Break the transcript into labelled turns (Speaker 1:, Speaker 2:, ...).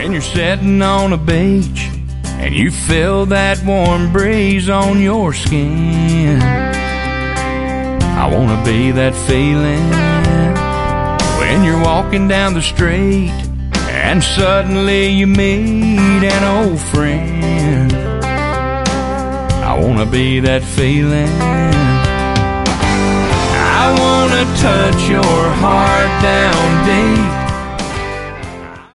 Speaker 1: when you're sitting on a beach and you feel that warm breeze on your skin. I wanna be that feeling when you're walking down the street and suddenly you meet an old friend. I wanna be that feeling. I wanna touch your heart down deep